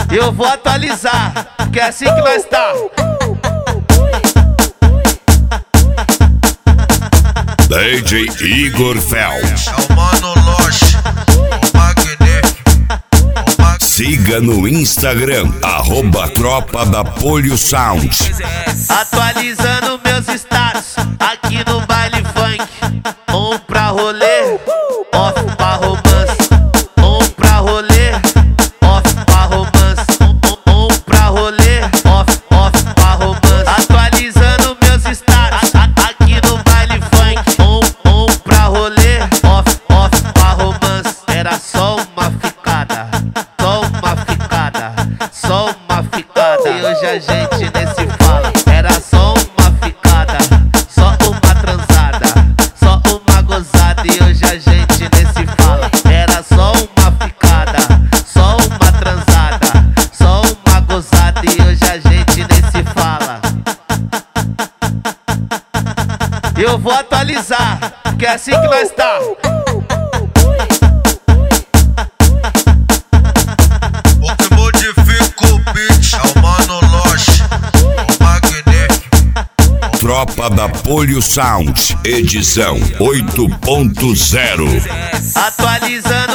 Eu vou atualizar, que é assim que nós tá. DJ Igor Phelps. É o Mano Loche, o magnífico. Siga no Instagram, @Tropa da Polio Sound. Atualizando meus status aqui no baile funk. Um pra rolê, off pra romance. Um pra rolê, off pra romance. Um pra rolê, off pra romance. Atualizando meus status aqui no baile funk. Um pra rolê, off pra romance. Era só uma ficada, só uma ficada, só uma ficada. E hoje a gente nem se fala. Era só uma ficada, só uma transada, só uma gozada. E hoje a gente nem se fala. Era só uma ficada, só uma transada, só uma gozada. E hoje a gente nem se fala. Eu vou atualizar, que é assim que nós tá. O que modifica o beat é o Mano Loche, o magnífico. Tropa da Polio Sound, edição 8.0. Atualizando